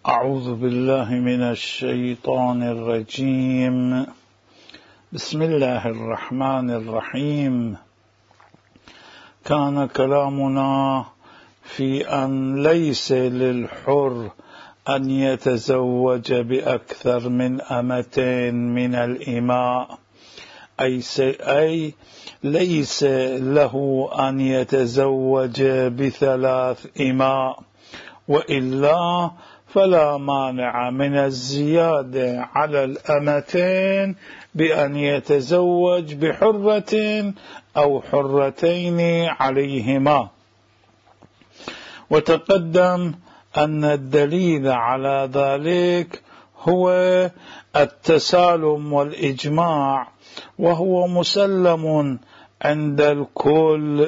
أعوذ بالله من الشيطان الرجيم. بسم الله الرحمن الرحيم. كان كلامنا في أن ليس للحر أن يتزوج بأكثر من أمتين من الإماء، أي ليس له أن يتزوج بثلاث إماء، وإلا فلا مانع من الزيادة على الأمتين بأن يتزوج بحرة أو حرتين عليهما. وتقدم أن الدليل على ذلك هو التسالم والإجماع، وهو مسلم عند الكل.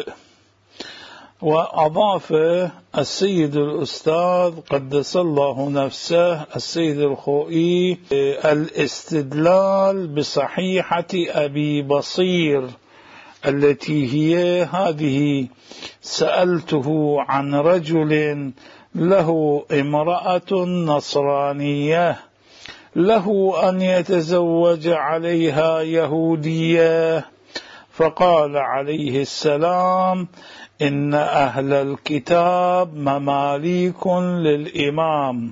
وأضاف السيد الأستاذ قدس الله نفسه السيد الخوئي الاستدلال بصحيحة أبي بصير التي هي هذه: سألته عن رجل له امرأة نصرانية له أن يتزوج عليها يهودية، فقال عليه السلام: إن أهل الكتاب مماليك للإمام،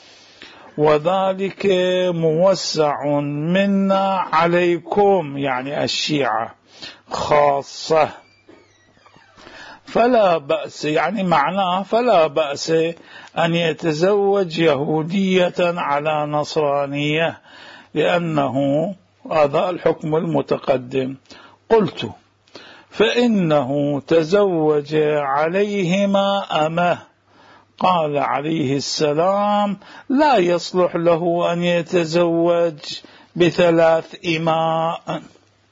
وذلك موسع منا عليكم، يعني الشيعة خاصة، فلا بأس، يعني معناه فلا بأس أن يتزوج يهودية على نصرانية، لأنه هذا الحكم المتقدم. قلت: فإنه تزوج عليهما أمه. قال عليه السلام: لا يصلح له أن يتزوج بثلاث إماء.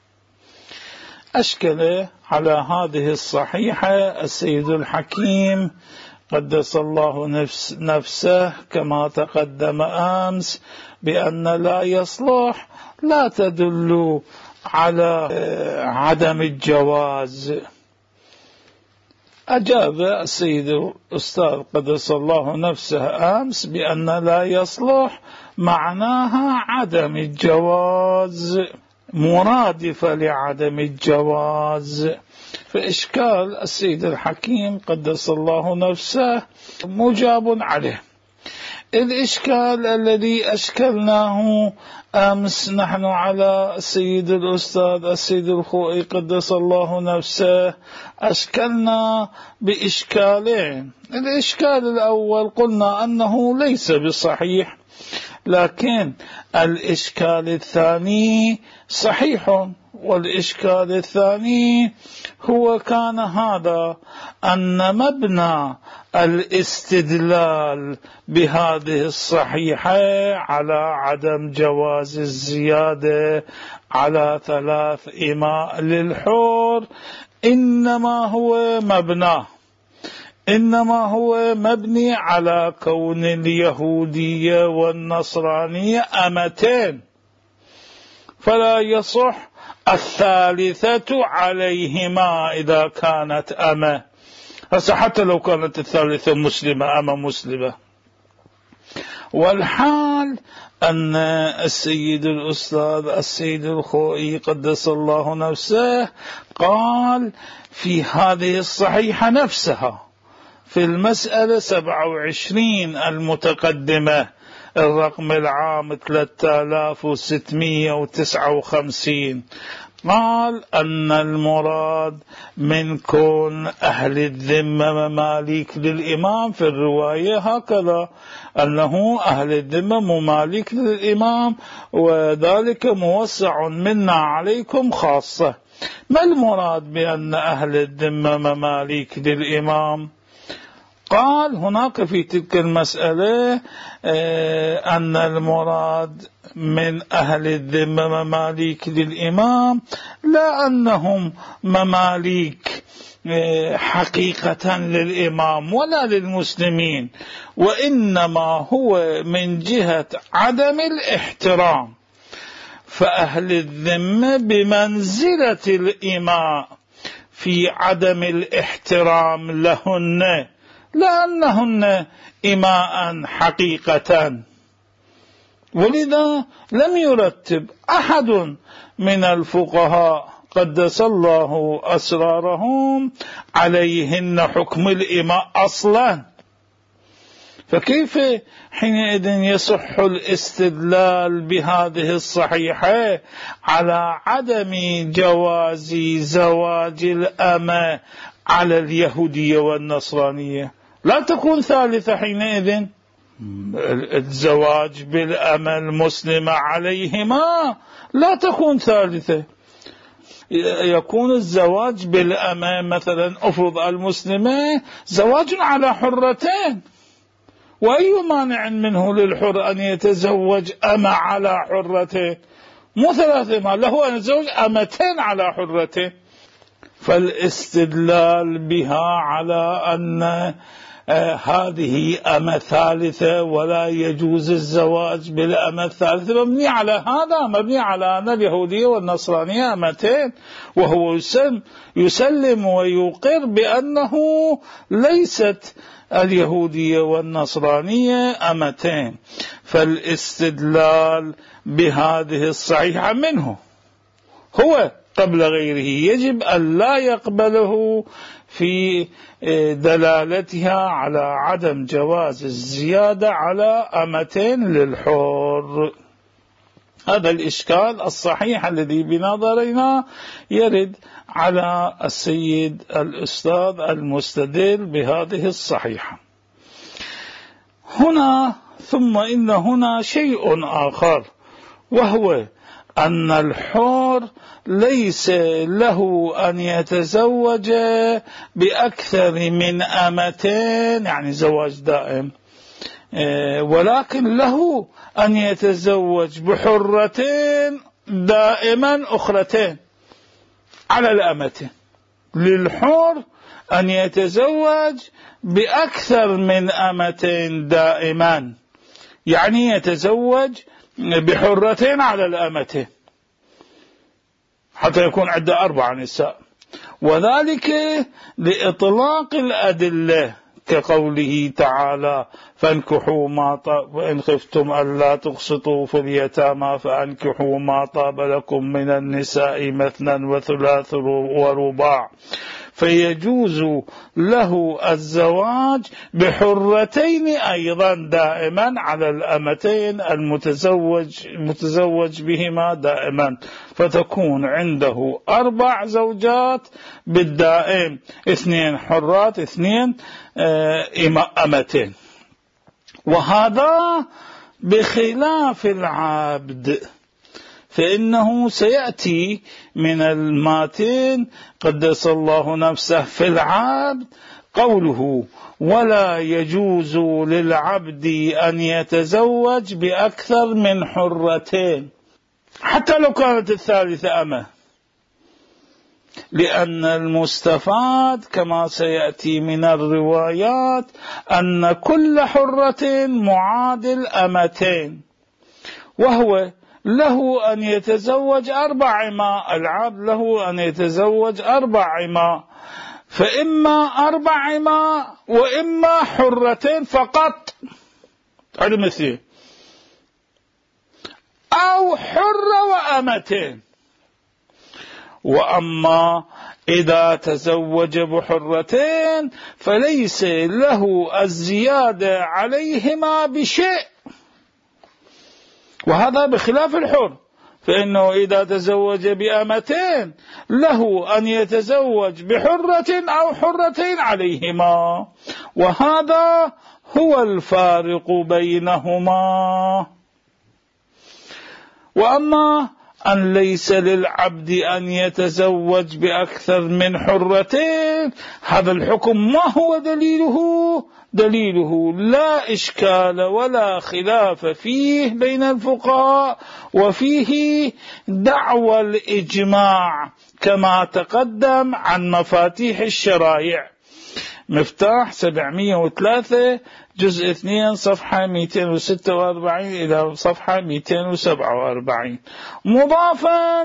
أشكل على هذه الصحيحة السيد الحكيم قدس الله نفسه كما تقدم أمس بأن لا يصلح لا تدل على عدم الجواز. أجاب السيد الأستاذ قدس الله نفسه أمس بأن لا يصلح معناها عدم الجواز، مرادفة لعدم الجواز. فإشكال السيد الحكيم قدس الله نفسه مجاب عليه. الإشكال الذي أشكلناه أمس نحن على السيد الأستاذ السيد الخوئي قدس الله نفسه، أشكلنا بإشكالين. الإشكال الأول قلنا أنه ليس بصحيح، لكن الإشكال الثاني صحيح. والإشكال الثاني هو كان هذا: أن مبنى الاستدلال بهذه الصحيحة على عدم جواز الزيادة على ثلاث إماء للحور إنما هو مبني على كون اليهودية والنصرانية أمتين، فلا يصح الثالثة عليهما إذا كانت أمة. حتى لو كانت الثالثة أمة مسلمة. والحال أن السيد الأستاذ السيد الخوئي قدس الله نفسه قال في هذه الصحيحة نفسها في المسألة 27 المتقدمة الرقم العام 3659، قال أن المراد من كون أهل الذمة مماليك للإمام، في الرواية هكذا أنه أهل الذمة مماليك للإمام، وذلك موسع منا عليكم خاصة. ما المراد بأن أهل الذمة مماليك للإمام؟ قال هناك في تلك المسألة أن المراد من أهل الذمة مماليك للإمام لا أنهم مماليك حقيقة للإمام ولا للمسلمين، وإنما هو من جهة عدم الاحترام، فأهل الذمة بمنزلة الإماء في عدم الاحترام لهن لأنهن إماء حقيقة، ولذا لم يرتب أحد من الفقهاء قدس الله أسرارهم عليهن حكم الإماء أصلا. فكيف حينئذ يصح الاستدلال بهذه الصحيحة على عدم جواز زواج الأمة على اليهودية والنصرانية؟ لا تكون ثالثة حينئذ. الزواج بالأمة المسلمة عليهما لا تكون ثالثة، يكون الزواج بالأمة مثلا أفرض المسلمة زواج على حرتين، وأي مانع منه للحر أن يتزوج أمة على حرتين؟ مو ثلاثة، ما له أن يتزوج أمتين على حرتين. فالاستدلال بها على أن هذه أمة ثالثة ولا يجوز الزواج بالأمة الثالثة مبني على هذا، مبني على أن اليهودية والنصرانية أمتين، وهو يسلم ويقر بأنه ليست اليهودية والنصرانية أمتين. فالاستدلال بهذه الصحيحة منه هو قبل غيره يجب أن لا يقبله في دلالتها على عدم جواز الزيادة على أمتين للحر. هذا الإشكال الصحيح الذي بنظرنا يرد على السيد الأستاذ المستدل بهذه الصحيحة. ثم إن هنا شيء آخر، وهو أن الحر ليس له أن يتزوج بأكثر من أمتين، يعني زواج دائم، ولكن له أن يتزوج بحرتين دائما أخرتين على الأمتين. للحر أن يتزوج بأكثر من أمتين دائما، يعني يتزوج بحرتين على الأمتين حتى يكون عنده 4 نساء، وذلك لإطلاق الأدلة كقوله تعالى: فانكحوا ما طاب، وإن خفتم ألا تقسطوا في اليتامى فانكحوا ما طاب لكم من النساء مثنى وثلاث ورباع. فيجوز له الزواج بحرتين أيضا دائما على الأمتين المتزوج بهما دائما، فتكون عنده 4 زوجات بالدائم، 2 حرات 2 أمتين. وهذا بخلاف العبد، فإنه سيأتي من الماتين قدس الله نفسه في العبد قوله: ولا يجوز للعبد أن يتزوج بأكثر من حرتين حتى لو كانت الثالثة أمة، لأن المستفاد كما سيأتي من الروايات أن كل حرة معادل أمتين، وهو له أن يتزوج 4 إماء، العبد له أن يتزوج 4 إماء، فإما 4 إماء وإما حرتين فقط على مثله، أو حرة وأمتين. وأما إذا تزوج بحرتين فليس له الزيادة عليهما بشيء، وهذا بخلاف الحر، فإنه إذا تزوج بأمتين له أن يتزوج بحرة أو حرتين عليهما، وهذا هو الفارق بينهما. وأما أن ليس للعبد أن يتزوج بأكثر من حرتين، هذا الحكم ما هو دليله لا إشكال ولا خلاف فيه بين الفقهاء، وفيه دعوى الإجماع كما تقدم عن مفاتيح الشرائع، مفتاح 703 جزء 2 صفحة 246 إلى صفحة 247، مضافا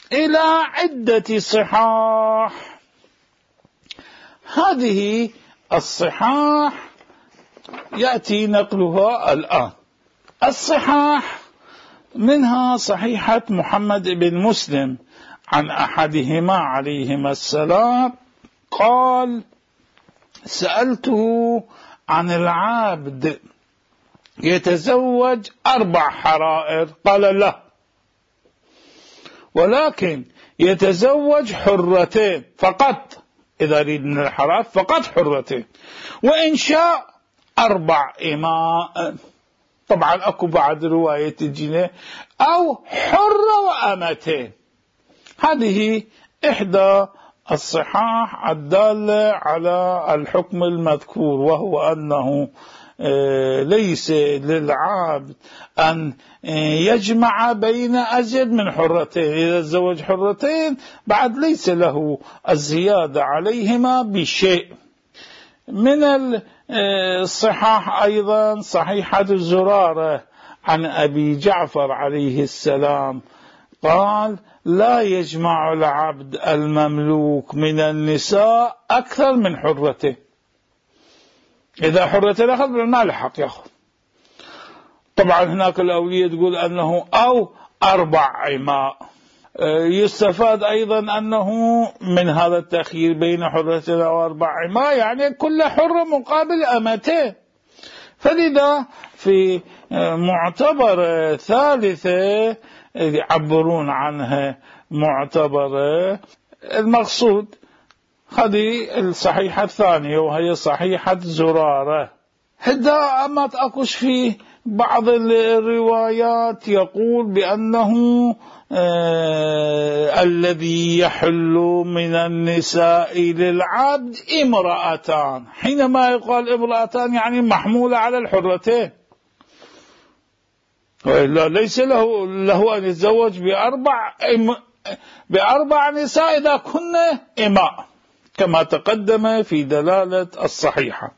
إلى عدة صحاح. هذه الصحاح يأتي نقلها الآن. الصحاح منها صحيحة محمد بن مسلم عن أحدهما عليهما السلام قال: سألته عن العبد يتزوج 4 حرائر، قال: لا، ولكن يتزوج حرتين فقط، إذا يريد من الحرائر فقط حرتين، وإن شاء 4 إماء. طبعا أكو بعد رواية تجينا أو حرة وأمتين. هذه إحدى الصحاح الدالة على الحكم المذكور، وهو أنه ليس للعبد أن يجمع بين أزيد من حرتين. إذا تزوج حرتين بعد ليس له الزيادة عليهما بشيء. من الصحاح أيضا صحيحة زرارة عن أبي جعفر عليه السلام قال: لا يجمع العبد المملوك من النساء أكثر من حرته. إذا حرته أخذ ما لحق يأخذ. طبعا هناك الأولية تقول أنه أو 4 إماء. يستفاد أيضا أنه من هذا التأخير بين حرتين و4 إماء يعني كل حرة مقابل أمتين. فلذا في معتبر ثالثة يعبرون عنها معتبرة، المقصود هذه الصحيحة الثانية وهي صحيحة زرارة. هدا أما تأكش في بعض الروايات يقول بأنه الذي يحل من النساء للعبد 2. حينما يقال 2 يعني محمولة على الحرتين، وإلا ليس له أن يتزوج ب4 نساء إذا كن إماء، كما تقدم في دلالة الصحيحة.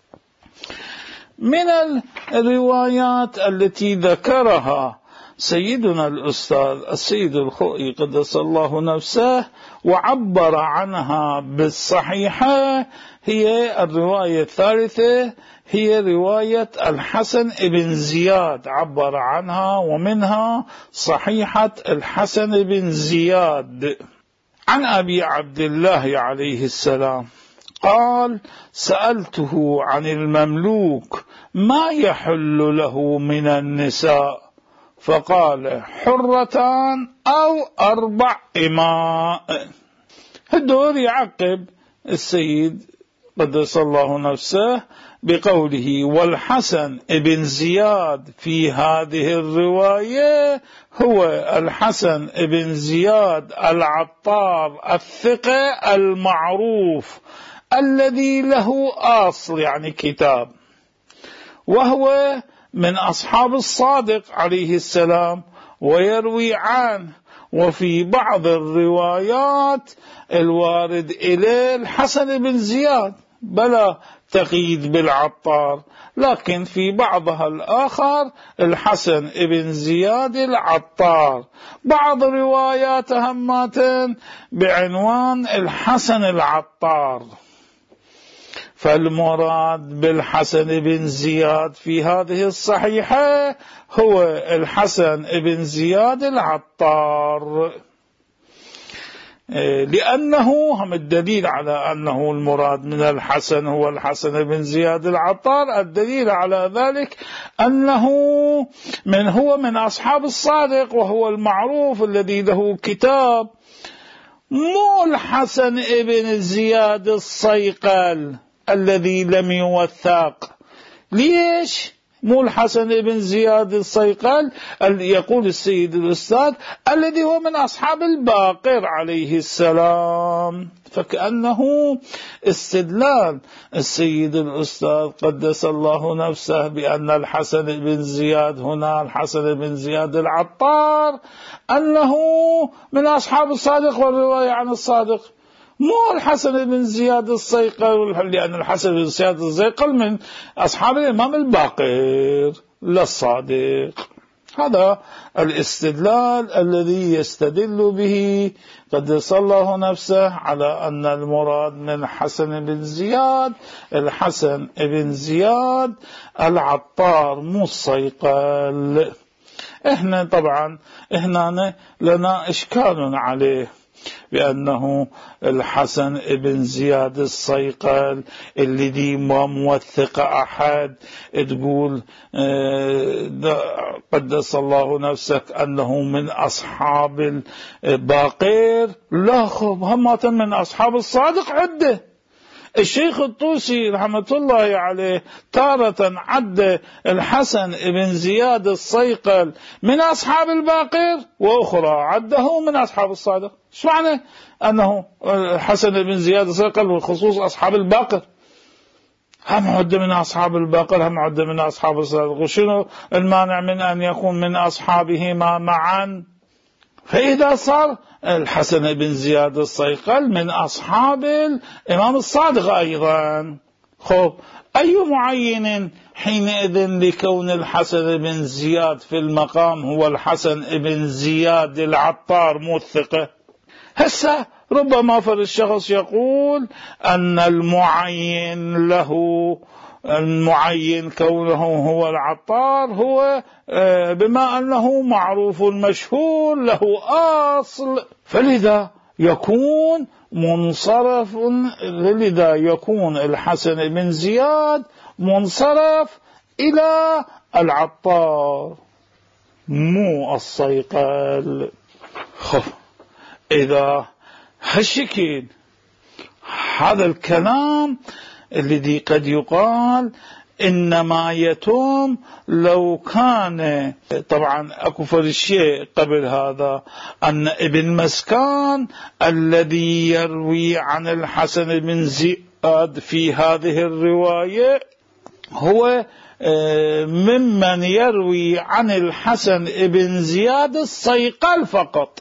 من الروايات التي ذكرها سيدنا الأستاذ السيد الخوئي قدس الله نفسه وعبر عنها بالصحيحة هي الرواية الثالثة، هي رواية الحسن بن زياد، عبر عنها ومنها صحيحة الحسن بن زياد عن أبي عبد الله عليه السلام قال: سألته عن المملوك ما يحل له من النساء، فقال: 2 أو 4 إماء. هدور يعقب السيد قدس الله نفسه بقوله: والحسن بن زياد في هذه الرواية هو الحسن بن زياد العطار الثقة المعروف الذي له أصل يعني كتاب، وهو من أصحاب الصادق عليه السلام ويروي عنه. وفي بعض الروايات الوارد إليه الحسن بن زياد بلا تقييد بالعطار، لكن في بعضها الآخر الحسن بن زياد العطار. بعض روايات همات بعنوان الحسن العطار. فالمراد بالحسن بن زياد في هذه الصحيحة هو الحسن بن زياد العطار، لأنه هم الدليل على أنه المراد من الحسن هو الحسن بن زياد العطار. الدليل على ذلك أنه هو من أصحاب الصادق وهو المعروف الذي له كتاب، مو الحسن بن زياد الصيقل الذي لم يوثق. ليش مو الحسن بن زياد الصيقل؟ يقول السيد الأستاذ الذي هو من أصحاب الباقر عليه السلام. فكأنه استدلال السيد الأستاذ قدس الله نفسه بأن الحسن بن زياد هنا الحسن بن زياد العطار أنه من أصحاب الصادق والرواية عن الصادق، مو الحسن بن زياد الصيقل، لأن الحسن بن زياد الصيقل من أصحاب الإمام الباقر لا الصادق. هذا الاستدلال الذي يستدل به قدس الله نفسه على أن المراد من حسن بن زياد الحسن بن زياد العطار مو الصيقل. احنا طبعا هنا لنا إشكال عليه بأنه الحسن بن زياد الصيقل اللي دي ما موثق أحد تقول قدس الله نفسك أنه من أصحاب الباقر، لا خب هم من أصحاب الصادق عدة. الشيخ الطوسي رحمة الله عليه تارة عد الحسن بن زياد الصيقل من أصحاب الباقر وأخرى عده من أصحاب الصادق. شو معنى أنه الحسن بن زياد الصيقل بالخصوص أصحاب الباقر هم عد من أصحاب الباقر هم عد من أصحاب الصادق؟ وشنو المانع من أن يكون من أصحابهما معا؟ فإذا صار الحسن بن زياد الصيقل من أصحاب الإمام الصادق أيضا، خب أي معين حينئذ لكون الحسن بن زياد في المقام هو الحسن بن زياد العطار موثقة؟ هسه ربما فر الشخص يقول أن المعين له المعين كونه هو العطار هو بما أنه معروف مشهور له أصل، فلذا يكون منصرف، لذا يكون الحسن بن زياد منصرف إلى العطار مو الصيقل. إذا هالشكل هذا الكلام الذي قد يقال إنما يتم لو كان، طبعا أكو فرشيء قبل هذا أن ابن مسكان الذي يروي عن الحسن بن زياد في هذه الرواية هو ممن يروي عن الحسن بن زياد الصيقل فقط،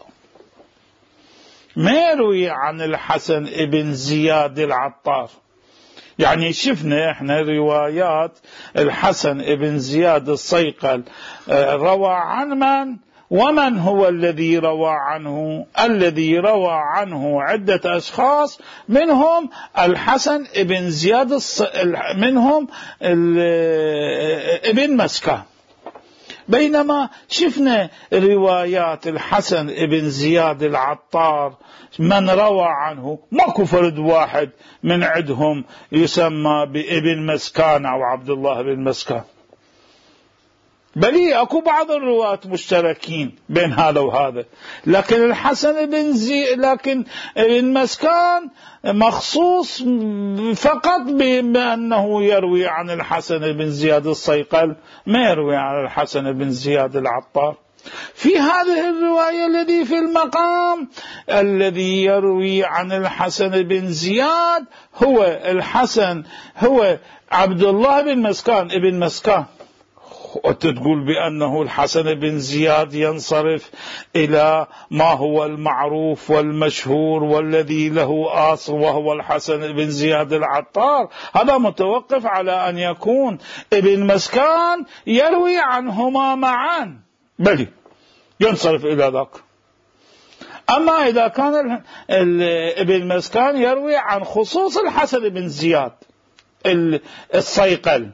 ما يروي عن الحسن بن زياد العطار. يعني شفنا احنا روايات الحسن بن زياد الصيقل روى عن من ومن هو الذي روى عنه؟ الذي روى عنه عدة أشخاص، منهم الحسن بن زياد منهم ابن مسكان. بينما شفنا روايات الحسن بن زياد العطار من روى عنه ماكو فرد واحد من عندهم يسمى بابن مسكان أو عبد الله بن مسكان، بل اكو بعض الرواة مشتركين بين هذا وهذا، لكن الحسن بن زياد لكن ابن مسكان مخصوص فقط بأنه يروي عن الحسن بن زياد الصيقل، ما يروي عن الحسن بن زياد العطار. في هذه الرواية الذي في المقام الذي يروي عن الحسن بن زياد هو الحسن هو عبد الله بن مسكان ابن مسكان، وتقول بأنه الحسن بن زياد ينصرف إلى ما هو المعروف والمشهور والذي له أصل وهو الحسن بن زياد العطار. هذا متوقف على أن يكون ابن مسكان يروي عنهما معا، بل ينصرف إلى ذاك. أما إذا كان ابن مسكان يروي عن خصوص الحسن بن زياد الصيقل،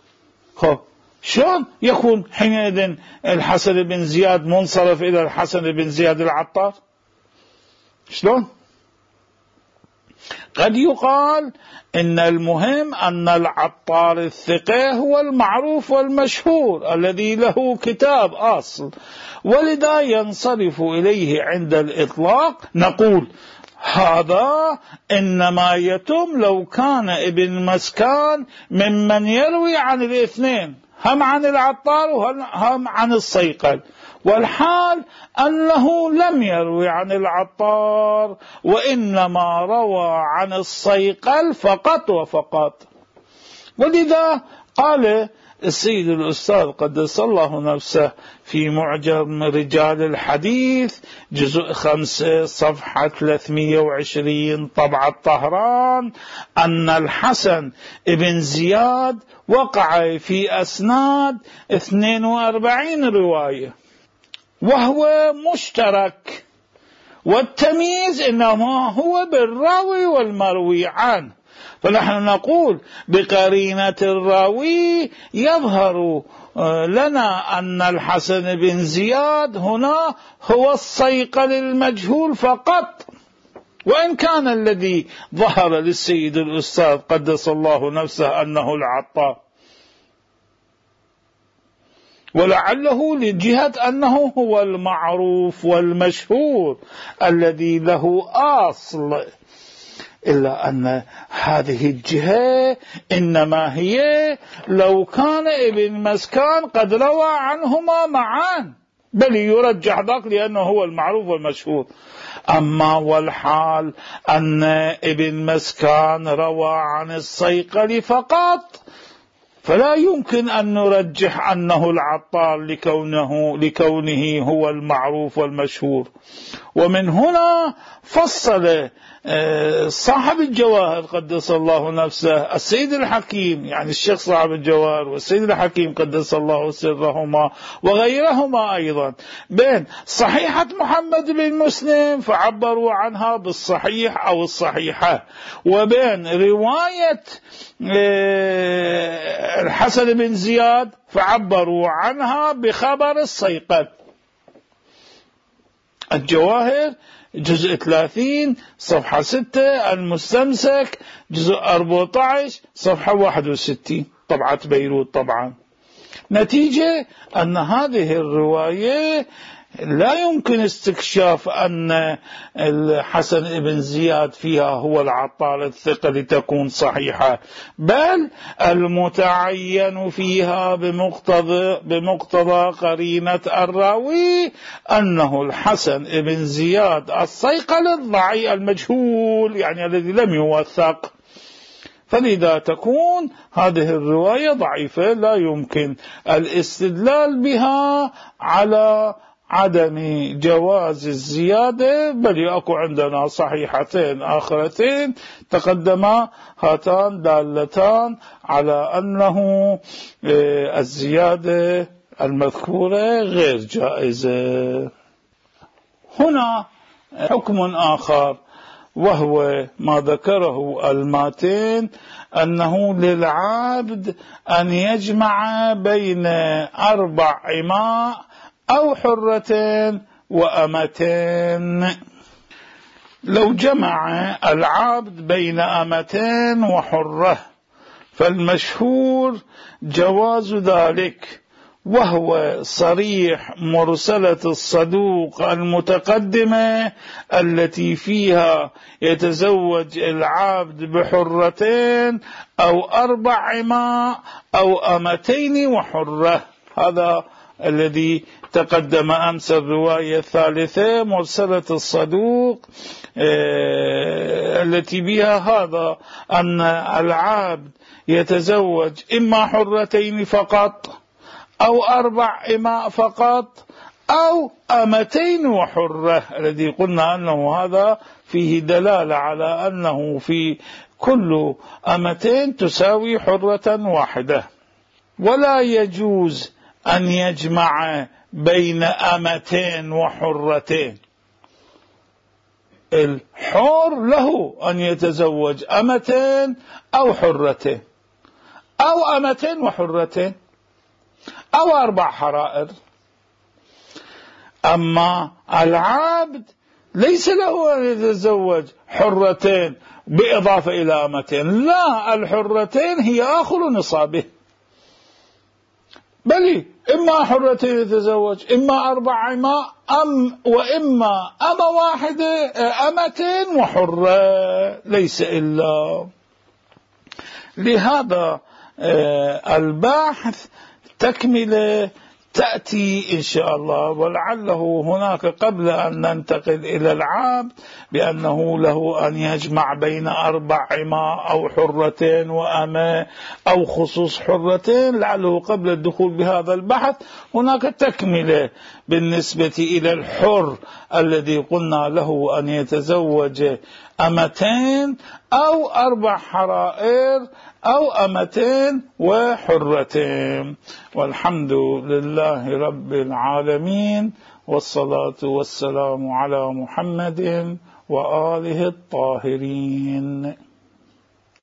شلون يكون حينئذ الحسن بن زياد منصرف إلى الحسن بن زياد العطار؟ شلون؟ قد يقال إن المهم أن العطار الثقة هو المعروف والمشهور الذي له كتاب أصل، ولذا ينصرف إليه عند الإطلاق. نقول هذا إنما يتم لو كان ابن مسكان ممن يروي عن الاثنين، هم عن العطار وهم عن الصيقل، والحال أنه لم يروي عن العطار وإنما روى عن الصيقل فقط وفقط. ولذا قال السيد الأستاذ قدس الله نفسه في معجم رجال الحديث جزء 5 صفحة 320 طبعة طهران أن الحسن بن زياد وقع في أسناد 42 رواية وهو مشترك، والتمييز إنما هو بالراوي والمروي عنه. فنحن نقول بقرينة الراوي يظهر لنا أن الحسن بن زياد هنا هو الصيقل المجهول فقط، وإن كان الذي ظهر للسيد الأستاذ قدس الله نفسه أنه العطار، ولعله لجهة أنه هو المعروف والمشهور الذي له أصل، إلا أن هذه الجهة إنما هي لو كان ابن مسكان قد روى عنهما معا، بل يرجح ذاك لأنه هو المعروف والمشهور. أما والحال أن ابن مسكان روى عن الصيقل فقط، فلا يمكن أن نرجح أنه العطار لكونه هو المعروف والمشهور. ومن هنا فصل صاحب الجواهر قدس الله نفسه السيد الحكيم، يعني الشيخ صاحب الجواهر والسيد الحكيم قدس الله سرهما وغيرهما أيضا، بين صحيحة محمد بن مسلم فعبروا عنها بالصحيح أو الصحيحة، وبين رواية الحسن بن زياد فعبروا عنها بخبر الصيقل. الجواهر جزء 30 صفحة 6، المستمسك جزء 14 صفحة 61 طبعة بيروت. طبعا نتيجة أن هذه الرواية لا يمكن استكشاف أن الحسن بن زياد فيها هو العطار الثقة لتكون صحيحة، بل المتعين فيها بمقتضى قرينة الراوي أنه الحسن بن زياد الصيقل الضعيف المجهول، يعني الذي لم يوثق، فلذا تكون هذه الرواية ضعيفة لا يمكن الاستدلال بها على عدم جواز الزيادة، بل يأكو عندنا صحيحتين آخرتين تقدما هاتان دالتان على أنه الزيادة المذكورة غير جائزة. هنا حكم آخر وهو ما ذكره الماتين، أنه للعبد أن يجمع بين 4 إماء أو حرتين وأمتين. لو جمع العبد بين أمتين وحرة فالمشهور جواز ذلك، وهو صريح مرسلة الصدوق المتقدمة التي فيها يتزوج العبد بحرتين أو 4 إماء أو أمتين وحرة. هذا الذي تقدم أمس الرواية الثالثة مرسلة الصدوق التي بها هذا أن العبد يتزوج إما حرتين فقط أو 4 إماء فقط أو أمتين وحرة، الذي قلنا أنه هذا فيه دلالة على أنه في كل أمتين تساوي حرة واحدة. ولا يجوز أن يجمع بين أمتين وحرتين. الحر له أن يتزوج أمتين أو حرتين أو أمتين وحرتين أو 4 حرائر. أما العبد ليس له أن يتزوج حرتين بإضافة إلى أمتين، لا، الحرتين هي آخر نصابه، بل إما حرتين يتزوج إما 4 إماء وإما أمة واحدة أمتين وحرة، ليس إلا. لهذا الباحث تكملة تأتي إن شاء الله، ولعله هناك قبل أن ننتقل إلى العبد بأنه له أن يجمع بين 4 إماء أو حرتين وأماء أو خصوص حرتين، لعله قبل الدخول بهذا البحث هناك تكملة بالنسبة إلى الحر الذي قلنا له أن يتزوج 2 أو 4 حرائر أو 2 وحرتين. والحمد لله رب العالمين، والصلاة والسلام على محمد وآله الطاهرين.